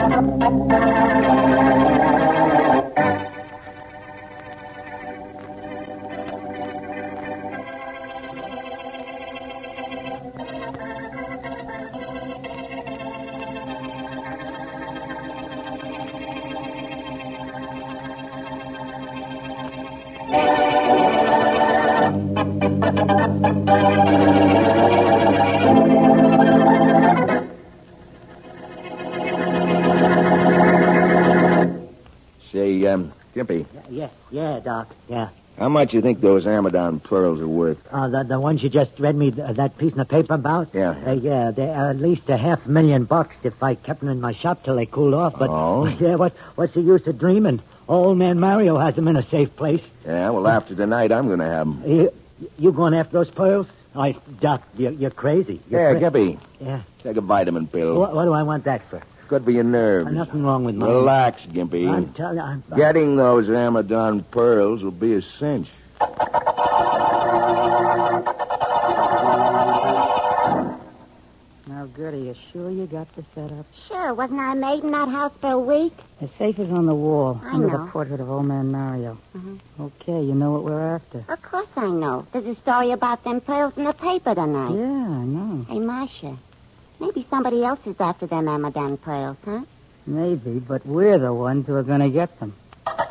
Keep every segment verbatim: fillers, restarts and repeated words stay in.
Say, um, Gimpy. Yeah, yeah, Doc, yeah. How much you think those Amadon pearls are worth? Uh, the, the ones you just read me th- that piece in the paper about? Yeah. Uh, yeah, they're at least a half million bucks if I kept them in my shop till they cooled off. But, Oh? yeah, what, what's the use of dreaming? Old man Mario has them in a safe place. Yeah, well, after tonight, I'm going to have them. You, you going after those pearls? I, Doc, you're, you're crazy. You're Yeah, cra- Gimpy. Yeah. Take a vitamin pill. What, what do I want that for? Good for your nerves. Uh, nothing wrong with mine. Relax, Gimpy. I'm telling you, I'm... Getting those Amadon pearls will be a cinch. Now, Gertie, you sure you got the setup? Sure, wasn't I maid in that house for a week? The safe is on the wall, I under know. the portrait of old man Mario. Mhm. Okay, you know what we're after. Of course I know. There's a story about them pearls in the paper tonight. Yeah, I know. Hey, Marcia, maybe somebody else is after them Amadon pearls, huh? Maybe, but we're the ones who are going to get them.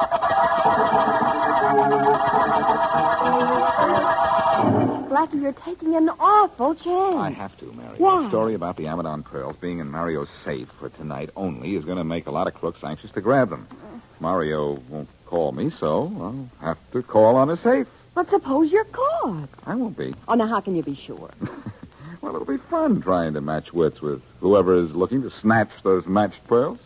Blackie, you're taking an awful chance. I have to, Mary. Why? The story about the Amadon pearls being in Mario's safe for tonight only is going to make a lot of crooks anxious to grab them. Mario won't call me, so I'll have to call on his safe. But suppose you're caught. I won't be. Oh, now how can you be sure? Well, it'll be fun trying to match wits with whoever is looking to snatch those matched pearls.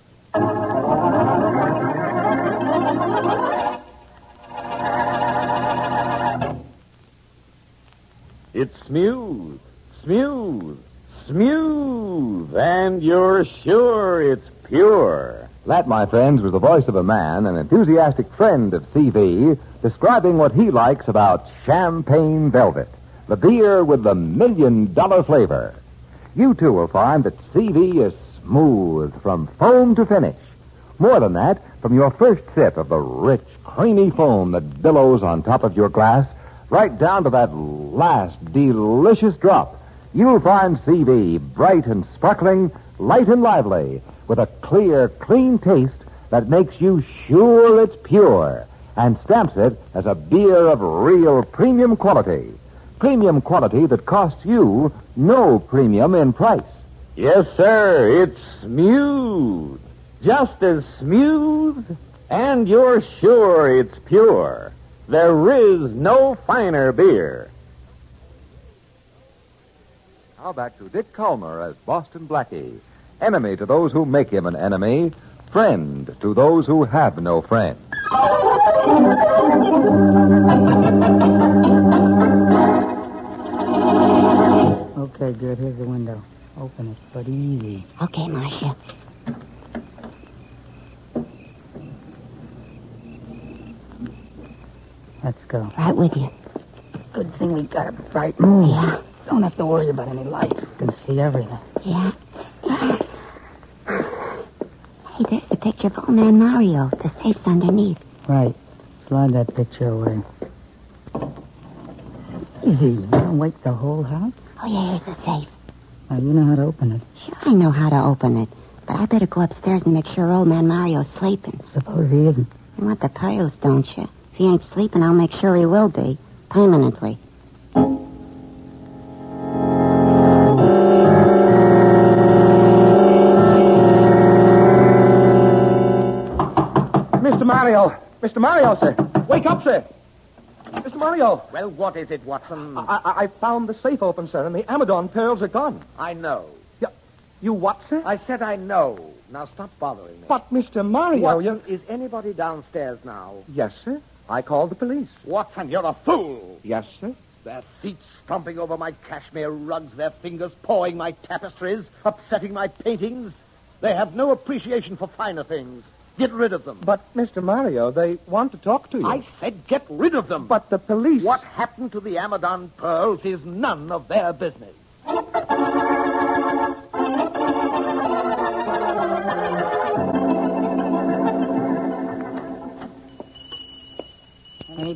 It's smooth, smooth, smooth, and you're sure it's pure. That, my friends, was the voice of a man, an enthusiastic friend of C V, describing what he likes about Champagne Velvet, the beer with the million-dollar flavor. You, too, will find that C V is smooth from foam to finish. More than that, from your first sip of the rich, creamy foam that billows on top of your glass, right down to that last delicious drop, you'll find C V bright and sparkling, light and lively, with a clear, clean taste that makes you sure it's pure and stamps it as a beer of real premium quality. Premium quality that costs you no premium in price. Yes, sir, it's smooth. Just as smooth, and you're sure it's pure. There is no finer beer. Now back to Dick Calmer as Boston Blackie. Enemy to those who make him an enemy. Friend to those who have no friend. Okay, good. Here's the window. Open it, but easy. Okay, Marcia. Let's go. Right with you. Good thing we got a bright moon. Yeah. Don't have to worry about any lights. We can see everything. Yeah. Hey, there's the picture of old man Mario. The safe's underneath. Right. Slide that picture away. Easy. You don't wake the whole house? Oh, yeah, here's the safe. Now, you know how to open it. Sure, I know how to open it. But I better go upstairs and make sure old man Mario's sleeping. Suppose he isn't. You want the pearls, don't you? If he ain't sleeping, I'll make sure he will be. Permanently. Mister Mario! Mister Mario, sir! Wake up, sir! Mister Mario! Well, what is it, Watson? I, I, I found the safe open, sir, and the Amadon pearls are gone. I know. You, you what, sir? I said I know. Now stop bothering me. But, Mister Mario, Watson, you... is anybody downstairs now? Yes, sir. I called the police. Watson, you're a fool. Yes, sir. Their feet stomping over my cashmere rugs, their fingers pawing my tapestries, upsetting my paintings. They have no appreciation for finer things. Get rid of them. But, Mister Mario, they want to talk to you. I said get rid of them. But the police... What happened to the Amadon pearls is none of their business.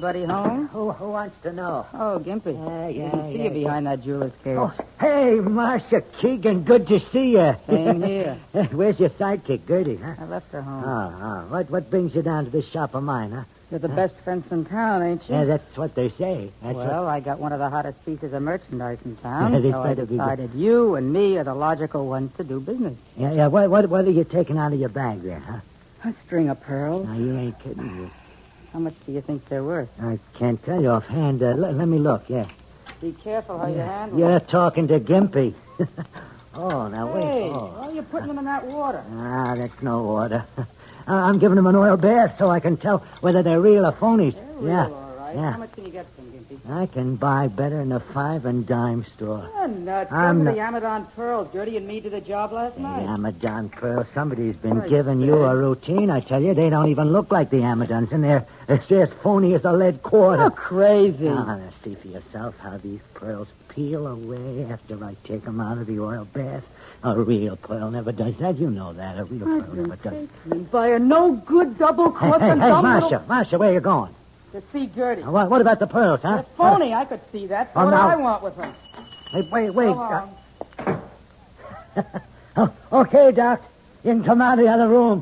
Anybody home? Who, who wants to know? Oh, Gimpy. Yeah, yeah, I can see yeah, you behind that jeweler's case. Oh, hey, Marcia Keegan, good to see you. Same here. Where's your sidekick, Gertie, huh? I left her home. Oh, oh. What, what brings you down to this shop of mine, huh? You're the best fence in town, ain't you? Yeah, that's what they say. That's well, what... I got one of the hottest pieces of merchandise in town, Yeah, this so I better be decided you and me are the logical ones to do business. Yeah, yeah. What, what, what are you taking out of your bag there, huh? A string of pearls. No, you ain't kidding me. How much do you think they're worth? I can't tell you offhand. Uh, let, let me look, yeah. Be careful how you handle You're it. talking to Gimpy. Oh, now wait. Hey, Oh. why are you putting them in that water? Ah, that's no water. I'm giving them an oil bath so I can tell whether they're real or phonies. They're yeah. real, all right. Yeah. How much can you get from Gimpy? I can buy better in a five and dime store. You're nuts. I'm Those not- are the Amadon pearls. Gertie and me did the job last The night. Amadon pearls. Somebody's been Right, giving you a routine. I tell you, they don't even look like the Amadons, and they're, they're as phony as a lead quarter. You're crazy. Now, now, see for yourself how these pearls peel away after I take them out of the oil bath. A real pearl never does that. You know that. A real pearl never does. By a no-good double Hey, cross hey, and hey, dumb Marcia, little... Marcia, where you going? To see Gertie. Uh, What, what about the pearls, huh? They're phony. I could see that. So Oh, what now- do I want with them? Hey, wait, wait. Come on. uh, oh, okay, Doc. You can come out of the other room.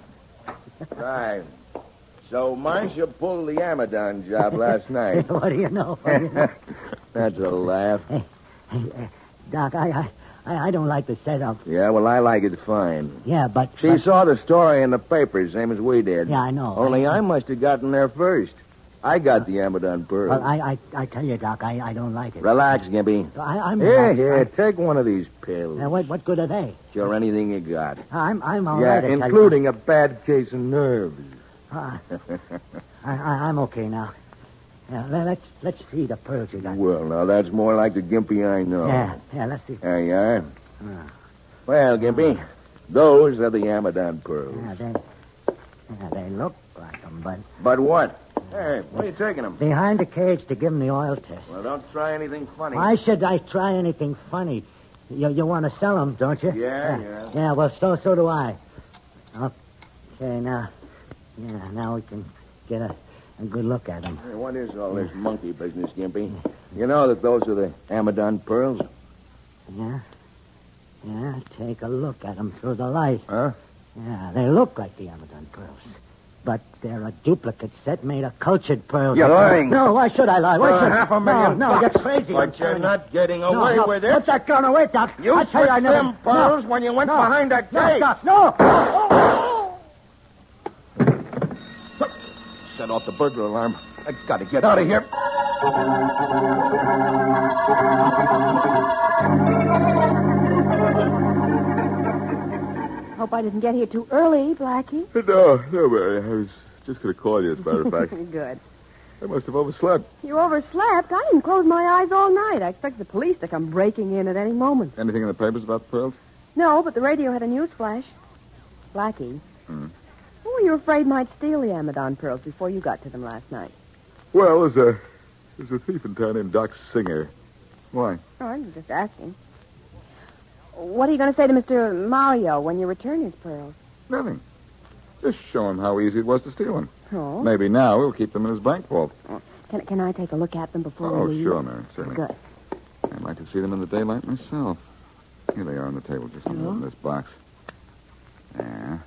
Right. So Marcia pulled the Amadon job last night. What do you know? What do you know? That's a laugh. Hey, uh, Doc, I, I, I I don't like the setup. Yeah, well, I like it fine. Yeah, but... She but- saw the story in the papers, same as we did. Yeah, I know. Only I, I must have gotten there first. I got the Amadon pearl. Well, I, I, I tell you, Doc, I, I don't like it. Relax, Gimpy. I, I'm Here, relaxed. here, I- take one of these pills. Now, what, what good are they? Cure anything you got. I'm, I'm all yeah, right, I tell you. including a bad case of nerves. Ah, I, I, I'm okay now. Yeah, le- let's let's see the pearls you got. Well, now, that's more like the Gimpy I know. Yeah, yeah, let's see. There you are. Ah. Well, Gimpy, those are the Amadon pearls. Yeah, they, yeah, they look like them, but But what? Hey, where are you taking them? behind the cage to give them the oil test. Well, don't try anything funny. Why should I try anything funny? You, you want to sell them, don't you? Yeah, yeah. Yeah, well, so so do I. Okay, now, yeah, now we can get a, a good look at them. Hey, what is all this monkey business, Gimpy? You know that those are the Amadon pearls? Yeah, yeah. Take a look at them through the light. Huh? Yeah, they look like the Amadon pearls. But they're a duplicate set made of cultured pearls. You're lying. No, why should I lie? Why For should... half a million No, no, bucks. you're crazy. I'm But you're telling not getting you. away no, no. with it. Put that gun away, Doc. You I tell you, I switched never... them pearls no. when you went no. behind that No, gate. Doc, no. Set off the burglar alarm. I gotta get out of here. Hope I didn't get here too early, Blackie. No, no, Mary. I was just going to call you, as a matter of fact. Good. I must have overslept. You overslept. I didn't close my eyes all night. I expect the police to come breaking in at any moment. Anything in the papers about the pearls? No, but the radio had a news flash. Blackie. Hmm. Who were you afraid might steal the Amadon pearls before you got to them last night? Well, there's a, there's a thief in town named Doc Singer. Why? Oh, I'm just asking. What are you going to say to Mister Mario when you return his pearls? Nothing. Just show him how easy it was to steal them. Oh? Maybe now he'll keep them in his bank vault. Can, can I take a look at them before Oh, we leave? sure, Mary, certainly. Good. I'd like to see them in the daylight myself. Here they are on the table, just in this box. Yeah.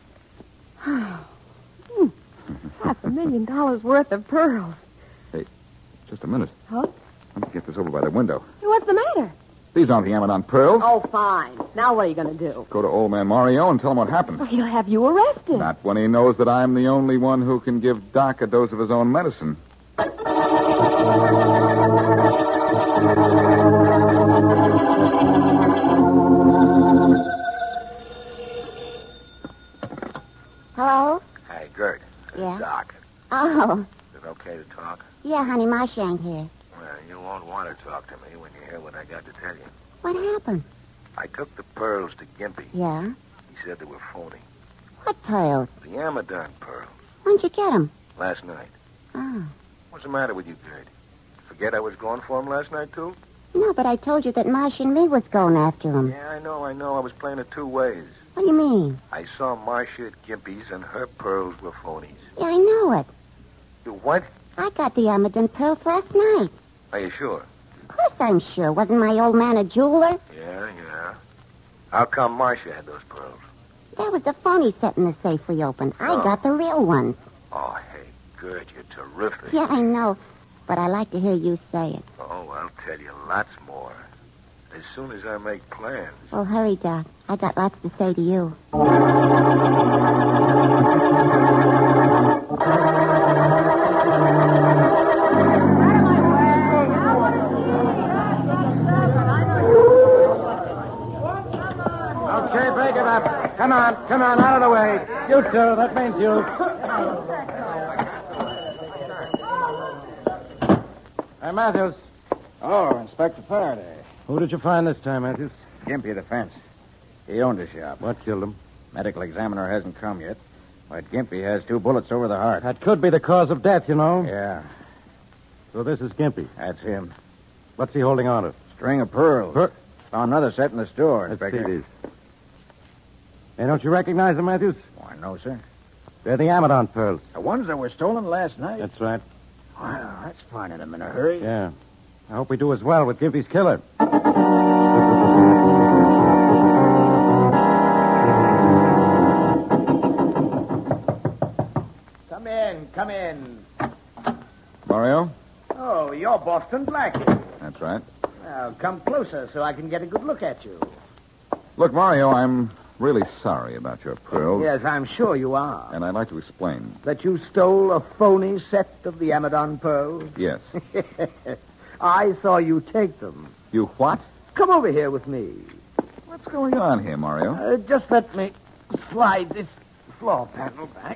Hmm. Half a million dollars worth of pearls. Just a minute. Huh? Let me get this over by the window. What's the matter? These aren't the Amadon pearls. Oh, fine. Now what are you going to do? Go to old man Mario and tell him what happened. Well, he'll have you arrested. Not when he knows that I'm the only one who can give Doc a dose of his own medicine. Hello? Hey, Gert. Yeah? Doc. Oh, Is it okay to talk? yeah, honey, Marcia ain't here. Well, you won't want to talk to me when you hear what I got to tell you. What happened? I took the pearls to Gimpy. Yeah? He said they were phony. What pearls? The Amadon pearls. When'd you get 'em? Last night. Oh. What's the matter with you, Gert? Forget I was going for 'em last night, too? No, but I told you that Marcia and me was going after 'em. Yeah, I know, I know. I was playing it two ways. What do you mean? I saw Marcia at Gimpy's, and her pearls were phonies. Yeah, I know it. You what? I got the Amadon pearls last night. Are you sure? Of course I'm sure. Wasn't my old man a jeweler? Yeah, yeah. How come Marcia had those pearls? There was a phony set in the safe we opened. I Oh. got the real ones. Oh, hey, good. You're terrific. Yeah, I know. But I like to hear you say it. Oh, I'll tell you lots more. As soon as I make plans. Well, hurry, Doc. I got lots to say to you. Okay, break it up. Come on, come on, out of the way. You two, that means you. Hey, Matthews. Oh, Inspector Faraday. Who did you find this time, Matthews? Gimpy the fence. He owned the shop. What killed him? Medical examiner hasn't come yet, but Gimpy has two bullets over the heart. That could be the cause of death, you know. Yeah, So this is Gimpy. that's him. What's he holding on to? String of pearls. Per- Found another set in the store, Let's see Inspector. these. Hey, don't you recognize them, Matthews? Why, no, sir. They're the Amadon pearls. The ones that were stolen last night? That's right. Wow, that's finding them in a hurry. Yeah. I hope we do as well with Gimpy's killer. Come in, come in. Mario? Oh, you're Boston Blackie. That's right. Now, come closer so I can get a good look at you. Look, Mario, I'm really sorry about your pearls. Yes, I'm sure you are. And I'd like to explain. That you stole a phony set of the Amadon pearls? Yes. I saw you take them. You what? Come over here with me. What's going on here, Mario? Uh, just let me slide this floor panel back.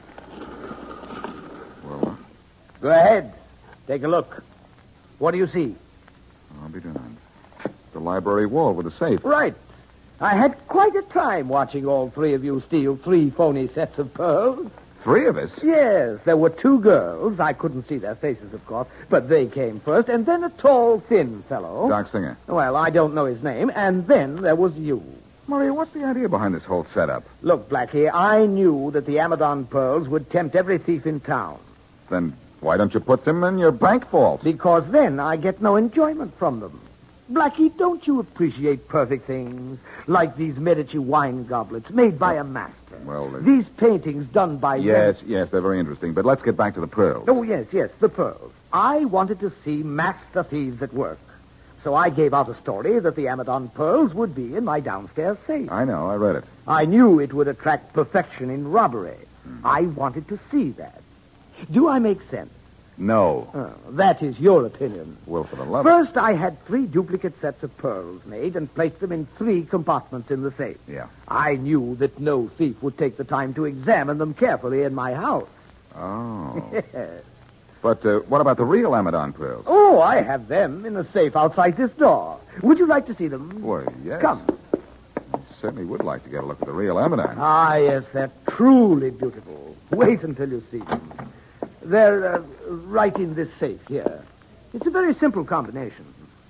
Well, Go ahead. Take a look. What do you see? I'll be darned. The library wall with the safe. Right. I had quite a time watching all three of you steal three phony sets of pearls. Three of us? Yes, there were two girls. I couldn't see their faces, of course, but they came first, and then a tall, thin fellow. Doc Singer. Well, I don't know his name, and then there was you. Mario, what's the idea behind this whole setup? Look, Blackie, I knew that the Amadon pearls would tempt every thief in town. Then why don't you put them in your bank vault? Because then I get no enjoyment from them. Blackie, don't you appreciate perfect things like these Medici wine goblets made by a master? Well, uh, These paintings done by... yes, yes, they're very interesting. But let's get back to the pearls. Oh, yes, yes, the pearls. I wanted to see master thieves at work. So I gave out a story that the Amadon pearls would be in my downstairs safe. I know, I read it. I knew it would attract perfection in robbery. Hmm. I wanted to see that. Do I make sense? No. Oh, that is your opinion. Well, for the love of... First, I had three duplicate sets of pearls made and placed them in three compartments in the safe. Yeah. I knew that no thief would take the time to examine them carefully in my house. Oh. But uh, what about the real Amadon pearls? Oh, I have them in a safe outside this door. Would you like to see them? Well, yes. Come. I certainly would like to get a look at the real Amadon. Ah, yes, they're truly beautiful. Wait until you see them. They're uh, right in this safe here. It's a very simple combination.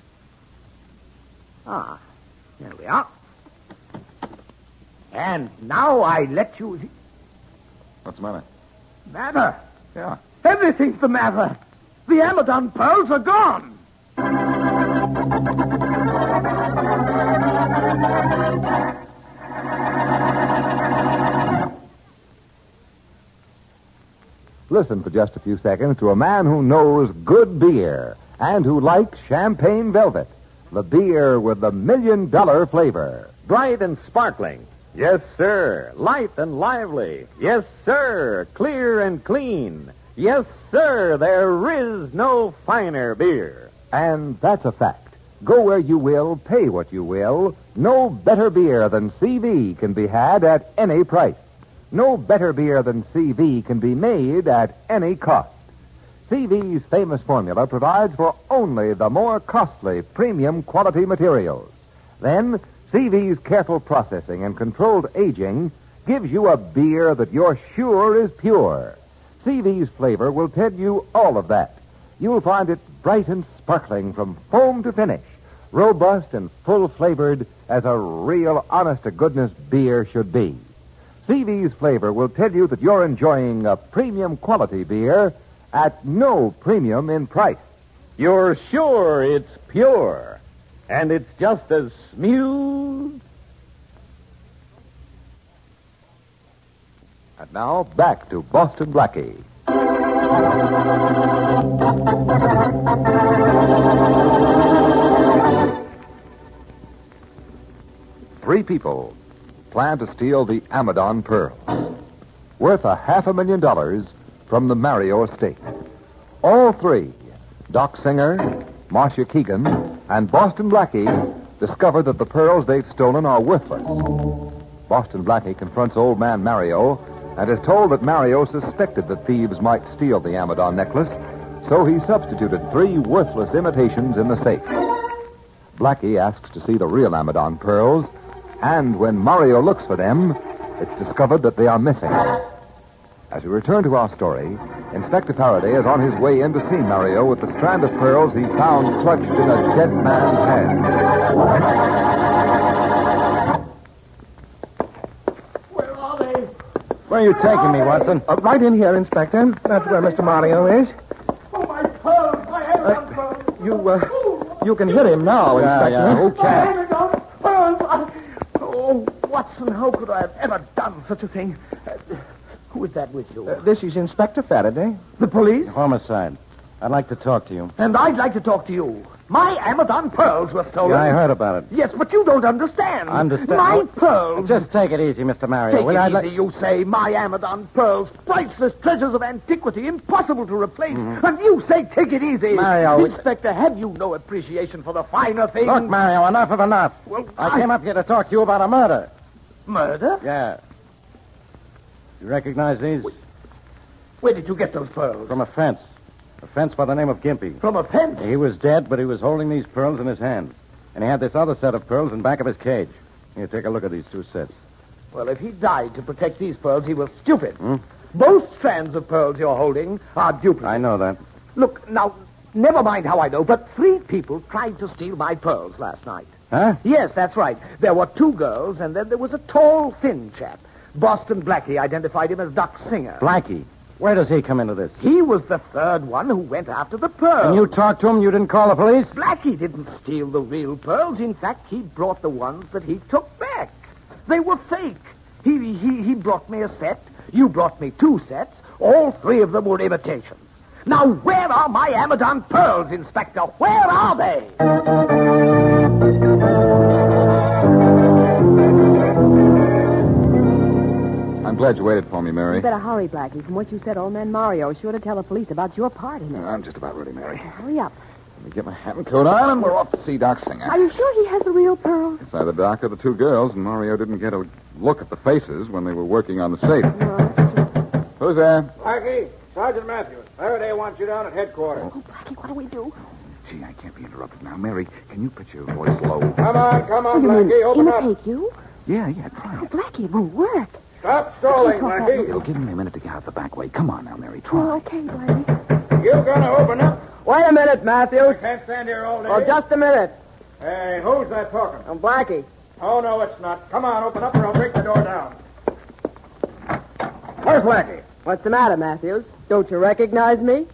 Ah, there we are. And now I let you... What's the matter? Matter? Yeah. Everything's the matter. The Amadon pearls are gone. Listen for just a few seconds to a man who knows good beer and who likes champagne velvet, the beer with the million dollar flavor. Bright and sparkling. Yes, sir. Light and lively. Yes, sir. Clear and clean. Yes, sir. There is no finer beer. And that's a fact. Go where you will, pay what you will. No better beer than C V can be had at any price. No better beer than C V can be made at any cost. C V's famous formula provides for only the more costly premium quality materials. Then, C V's careful processing and controlled aging gives you a beer that you're sure is pure. C V's flavor will tell you all of that. You'll find it bright and sparkling from foam to finish, robust and full-flavored as a real honest-to-goodness beer should be. C V's flavor will tell you that you're enjoying a premium quality beer at no premium in price. You're sure it's pure, and it's just as smooth. And now, back to Boston Blackie. Three people plan to steal the Amadon pearls, worth a half a million dollars from the Mario estate. All three, Doc Singer, Marcia Keegan, and Boston Blackie, discover that the pearls they've stolen are worthless. Boston Blackie confronts old man Mario and is told that Mario suspected that thieves might steal the Amadon necklace, so he substituted three worthless imitations in the safe. Blackie asks to see the real Amadon pearls, and when Mario looks for them, it's discovered that they are missing. As we return to our story, Inspector Faraday is on his way in to see Mario with the strand of pearls he found clutched in a dead man's hand. Where are they? Where are you taking me, Watson? Uh, right in here, Inspector. That's where Mister Mario is. Oh, my pearls! My Amadon pearls! You, uh, you can hit him now, Yeah, Inspector. yeah, who My can? Amadon pearls! I... Oh, Watson, how could I have ever done such a thing? Uh, who is that with you? Uh, this is Inspector Faraday. The police? Homicide. I'd like to talk to you. And I'd like to talk to you. My Amadon pearls were stolen. Yeah, I heard about it. Yes, but you don't understand. Understand? My Well, pearls. Just take it easy, Mister Mario. Take Will it I easy, let- you say. My Amadon pearls, priceless treasures of antiquity, impossible to replace. And you say, take it easy. Mario, Inspector, have you no appreciation for the finer things? Look, Mario, enough of enough. Well, I came up here to talk to you about a murder. Murder? Yeah. You recognize these? Where did you get those pearls? From a fence. A fence by the name of Gimpy. From a fence? He was dead, but he was holding these pearls in his hand. And he had this other set of pearls in back of his cage. Here, take a look at these two sets. Well, if he died to protect these pearls, he was stupid. Hmm? Both strands of pearls you're holding are duplicates. I know that. Look, now, never mind how I know, but three people tried to steal my pearls last night. Huh? Yes, that's right. There were two girls, and then there was a tall, thin chap. Boston Blackie identified him as Doc Singer. Blackie. Where does he come into this? He was the third one who went after the pearls. And you talked to him? You didn't call the police? Blackie didn't steal the real pearls. In fact, he brought the ones that he took back. They were fake. He, he, he brought me a set. You brought me two sets. All three of them were imitations. Now, where are my Amadon pearls, Inspector? Where are they? I'm glad you waited for me, Mary. You better hurry, Blackie. From what you said, old man Mario is sure to tell the police about your part in it. I'm just about ready, Mary. Hurry up. Let me get my hat and coat on, and we're off to see Doc Singer. Are you sure he has the real pearls? It's either Doc or the two girls, and Mario didn't get a look at the faces when they were working on the safe. Who's there? Blackie, Sergeant Matthews. Faraday wants you down at headquarters. Oh, Blackie, what do we do? Gee, I can't be interrupted now. Mary, can you put your voice low? Come on, come on, You mean Blackie. Open up. imitate you? Yeah, yeah, try Oh, it. Blackie, it won't work. Stop stalling, Talk that Blackie. It'll give me a minute to get out the back way. Come on now, Mary, Oh, try. okay, Blackie. You gonna open up? Wait a minute, Matthews. Can't stand here all day. Oh, just a minute. Hey, who's that talking? I'm Blackie. Oh, no, it's not. Come on, open up or I'll break the door down. Where's Blackie? What's the matter, Matthews? Don't you recognize me?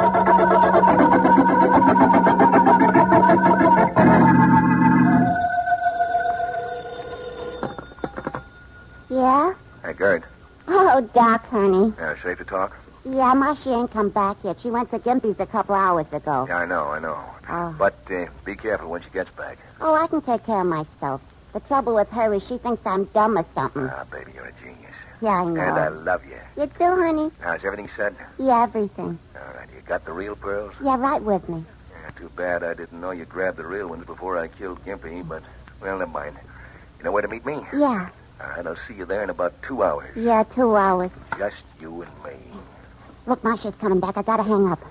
Yeah? Hey, Gert. Oh, Doc, honey. Yeah, safe to talk? Yeah, Marcia ain't come back yet. She went to Gimpy's a couple hours ago. Yeah, I know, I know. Oh. But uh, be careful when she gets back. Oh, I can take care of myself. The trouble with her is she thinks I'm dumb or something. Ah, baby, you're a genius. Yeah, I know. And I love you. You do, honey? How's everything set? Yeah, everything. All right, you got the real pearls? Yeah, right with me. Yeah, too bad I didn't know you grabbed the real ones before I killed Gimpy, but, well, never mind. You know where to meet me? Yeah. All right, I'll see you there in about two hours. Yeah, two hours. Just you and me. Look, Marcia's coming back. I gotta hang up.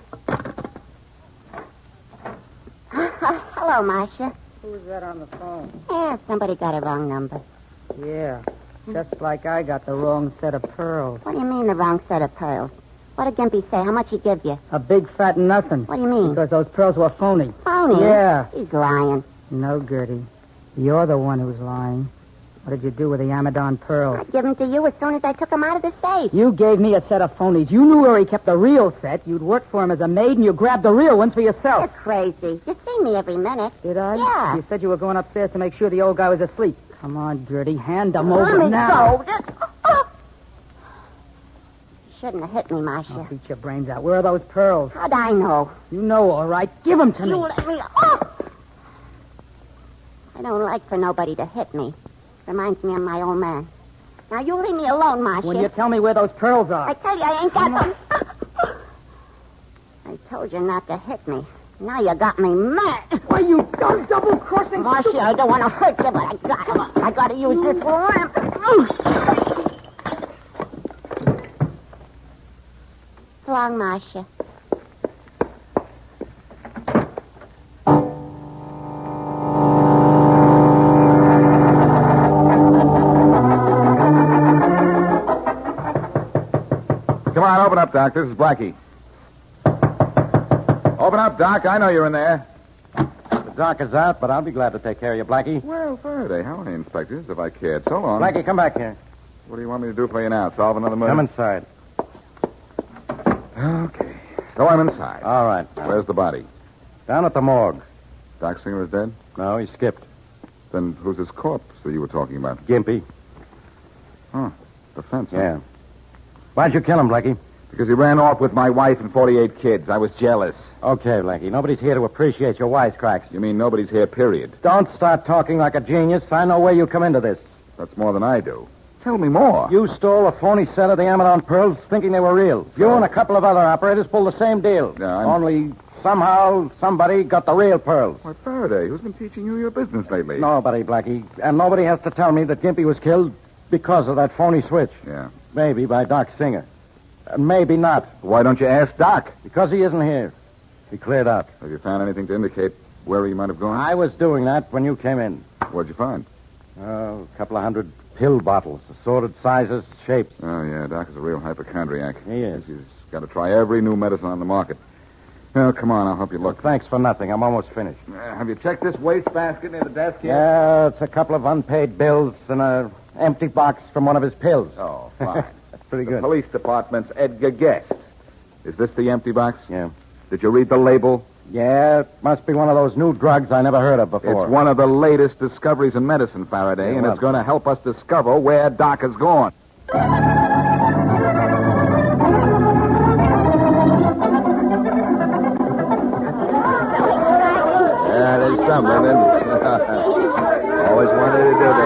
Hello, Marcia. Who's that on the phone? Yeah, somebody got a wrong number. Yeah, just like I got the wrong set of pearls. What do you mean the wrong set of pearls? What did Gimpy say? How much he give you? A big fat nothing. What do you mean? Because those pearls were phony. Phony? Yeah. He's lying. No, Gertie. You're the one who's lying. What did you do with the Amadon pearls? I give them to you as soon as I took them out of the safe. You gave me a set of phonies. You knew where he kept the real set. You'd worked for him as a maid, and you grabbed the real ones for You're yourself. crazy. You see me every minute. Did I? Yeah. You said you were going upstairs to make sure the old guy was asleep. Come on, Gertie. Hand them Let over me now. go. Oh. You shouldn't have hit me, Marcia. I'll beat your brains out. Where are those pearls? How'd I know? You know, all right. Give them to You me. let me... Oh! I don't like for nobody to hit me. Reminds me of my old man. Now, you leave me alone, Marcia. When you tell me where those pearls are. I tell you, I ain't got them. I told you not to hit me. Now you got me mad. Why, you dumb double-crossing... Marcia, I don't want to hurt you, but I got to. I got to use this lamp. So long, Marcia. Come on, open up, Doc. This is Blackie. Open up, Doc. I know you're in there. The doc is out, but I'll be glad to take care of you, Blackie. Well, Faraday, how are you, inspectors, if I cared? So long. Blackie, come back here. What do you want me to do for you now? Solve another murder? Come inside. Okay. So I'm inside. All right. Where's the body? Down at the morgue. Doc Singer is dead? No, he skipped. Then who's this corpse that you were talking about? Gimpy. Huh. The fence, huh? Yeah. Why'd you kill him, Blackie? Because he ran off with my wife and forty-eight kids. I was jealous. Okay, Blackie. Nobody's here to appreciate your wisecracks. You mean nobody's here, period? Don't start talking like a genius. I know where you come into this. That's more than I do. Tell me more. You stole a phony set of the Amadon pearls thinking they were real. You So? and a couple of other operators pulled the same deal. Yeah, I'm- Only somehow somebody got the real pearls. Why, Faraday, who's been teaching you your business lately? Nobody, Blackie. And nobody has to tell me that Gimpy was killed because of that phony switch. Yeah. Maybe by Doc Singer. And maybe not, Why don't you ask Doc? because he isn't here. He cleared out. Have you found anything to indicate where he might have gone? I was doing that when you came in. What'd you find? Oh, a couple of hundred pill bottles, assorted sizes, shapes. Oh, yeah, Doc is a real hypochondriac. He is. He's got to try every new medicine on the market. Well, come on, I'll help you look. Thanks for nothing. I'm almost finished. Uh, have you checked this wastebasket near the desk here? Yeah, it's a couple of unpaid bills and a empty box from one of his pills. Oh, fine. That's pretty The good. police department's Edgar Guest. Is this the empty box? Yeah. Did you read the label? Yeah, it must be one of those new drugs I never heard of before. It's one of the latest discoveries in medicine, Faraday, Yeah, and well- it's going to help us discover where Doc has gone. Yeah, there's something. Always wanted to do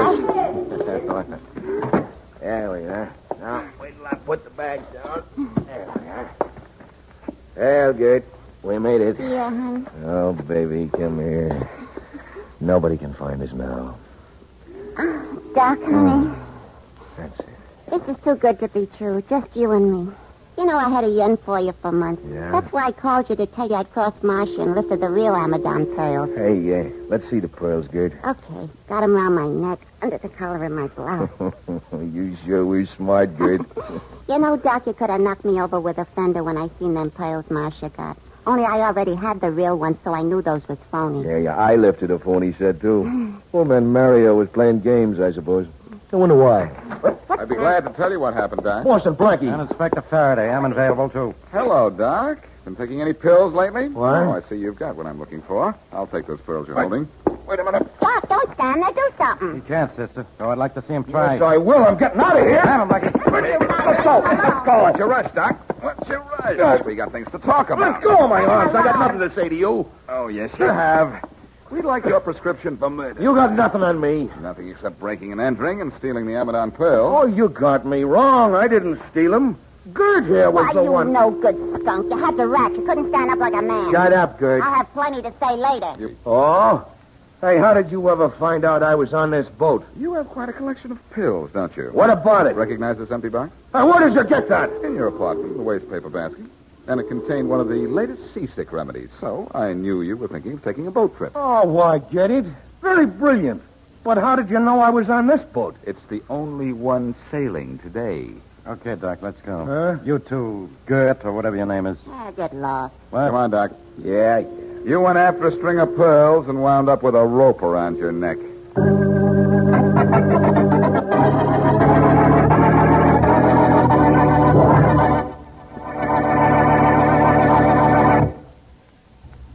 this. There we are. Now, wait till I put the bags down. There we are. Well, good. We made it. Yeah, hon. Oh, baby, come here. Nobody can find us now. Doc, honey, That's it. this is too good to be true. Just you and me. You know I had a yen for you for months. Yeah? That's why I called you to tell you I'd crossed Marcia and lifted the real Amadon pearls. Hey, uh, let's see the pearls, Gert. Okay, got them around my neck, under the collar of my blouse. You sure were smart, Gert. You know, Doc, you could have knocked me over with a fender when I seen them pearls Marcia got. Only I already had the real ones, so I knew those was phony. Yeah, yeah, I lifted a phony set, too. Well, then Mario was playing games, I suppose. I wonder why. I'd be glad to tell you what happened, Doc. Boston Blackie. And Inspector Faraday. I'm available, too. Hello, Doc. Been taking any pills lately? What? Oh, I see you've got what I'm looking for. I'll take those pills you're holding. Wait a minute. Doc, don't stand there. Do something. He can't, sister. So I'd like to see him try. Yes, I will. I'm getting out of here. Have him, Blackie. Let's go. Let's go. What's your rush, Doc? What's your rush? We got things to talk about. Let go of my arms. I got nothing to say to you. Oh, yes, you have. We'd like your prescription for murder. You got nothing on me. Nothing except breaking and entering and stealing the Amadon pearl. Oh, you got me wrong. I didn't steal them. Gert here was Why, the you one. no good skunk. You had the rat. You couldn't stand up like a man. Shut up, Gert. I'll have plenty to say later. Oh? Hey, how did you ever find out I was on this boat? You have quite a collection of pills, don't you? What about it? Recognize this empty box? Hey, where did you get that? In your apartment, the waste paper basket. And it contained one of the latest seasick remedies. So I knew you were thinking of taking a boat trip. Oh, I get it. Very brilliant. But how did you know I was on this boat? It's the only one sailing today. Okay, Doc, let's go. Huh? You two, Gert, or whatever your name is. Ah, get lost. What? Come on, Doc. Yeah, yeah. You went after a string of pearls and wound up with a rope around your neck.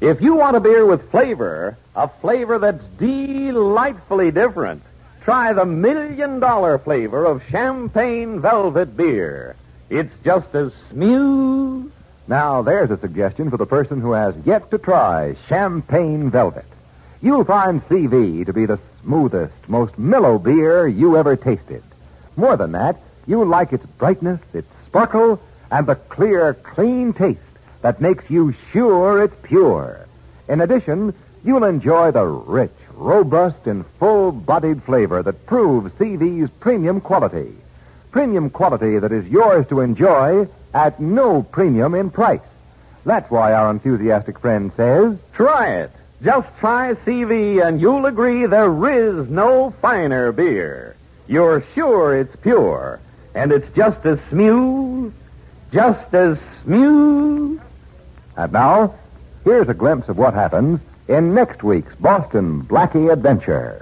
If you want a beer with flavor, a flavor that's delightfully different, try the million dollar flavor of Champagne Velvet beer. It's just as smooth. Now, there's a suggestion for the person who has yet to try Champagne Velvet. You'll find C V to be the smoothest, most mellow beer you ever tasted. More than that, you'll like its brightness, its sparkle, and the clear, clean taste that makes you sure it's pure. In addition, you'll enjoy the rich, robust, and full-bodied flavor that proves C V's premium quality. Premium quality that is yours to enjoy at no premium in price. That's why our enthusiastic friend says, Try it. Just try C V and you'll agree there is no finer beer. You're sure it's pure, and it's just as smooth, just as smooth. And now, here's a glimpse of what happens in next week's Boston Blackie Adventure.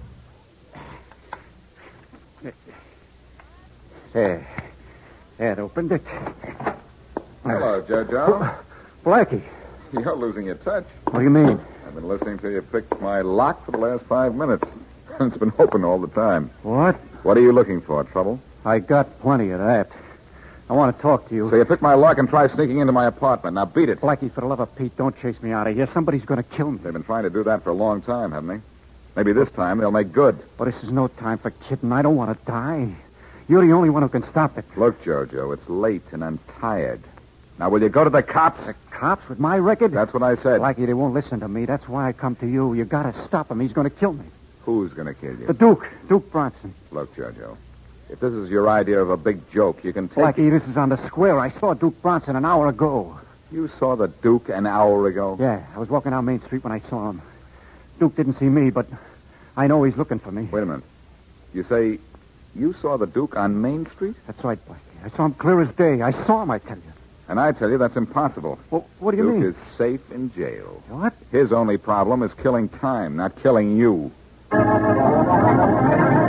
There. That opened it. Hello, Jojo. Blackie. You're losing your touch. What do you mean? I've been listening to you pick my lock for the last five minutes. It's been open all the time. What? What are you looking for, trouble? I got plenty of that. I want to talk to you. So you pick my lock and try sneaking into my apartment. Now beat it. Blackie, for the love of Pete, don't chase me out of here. Somebody's going to kill me. They've been trying to do that for a long time, haven't they? Maybe this time they'll make good. But this is no time for kidding. I don't want to die. You're the only one who can stop it. Look, Jojo, it's late and I'm tired. Now, will you go to the cops? The cops with my record? That's what I said. Blackie, they won't listen to me. That's why I come to you. You got to stop him. He's going to kill me. Who's going to kill you? The Duke. Duke Bronson. Look, Jojo, if this is your idea of a big joke, you can take Blackie, it. this is on the square. I saw Duke Bronson an hour ago. You saw the Duke an hour ago? Yeah, I was walking down Main Street when I saw him. Duke didn't see me, but I know he's looking for me. Wait a minute. You say you saw the Duke on Main Street? That's right, Blackie. I saw him clear as day. I saw him, I tell you. And I tell you, that's impossible. Well, what do you Duke mean? is safe in jail. What? His only problem is killing time, not killing you.